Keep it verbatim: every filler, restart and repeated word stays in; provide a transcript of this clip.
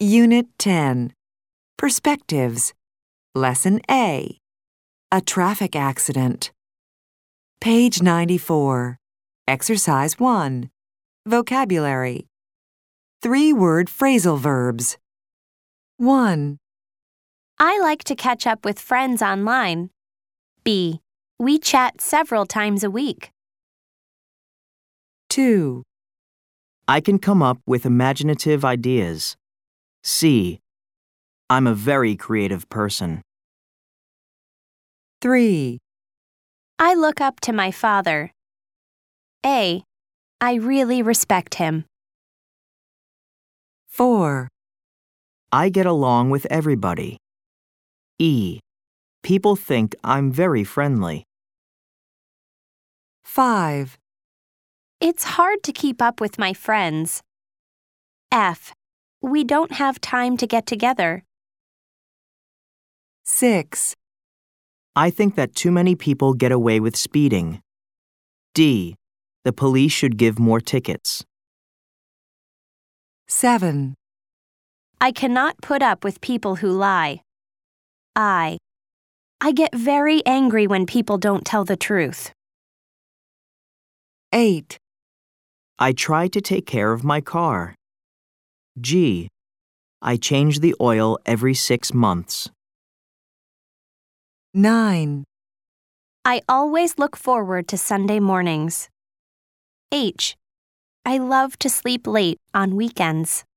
Unit ten. Perspectives. Lesson A. A traffic accident. Page ninety-four. Exercise one. Vocabulary. Three-word phrasal verbs. one. I like to catch up with friends online. B. We chat several times a week. two. I can come up with imaginative ideas. C. I'm a very creative person. three. I look up to my father. A. I really respect him. four. I get along with everybody. E. People think I'm very friendly. five. It's hard to keep up with my friends. F. We don't have time to get together. six. I think that too many people get away with speeding. D. The police should give more tickets. seven. I cannot put up with people who lie. I. I get very angry when people don't tell the truth. eight. I try to take care of my car. G. I change the oil every six months. nine. I always look forward to Sunday mornings. H. I love to sleep late on weekends.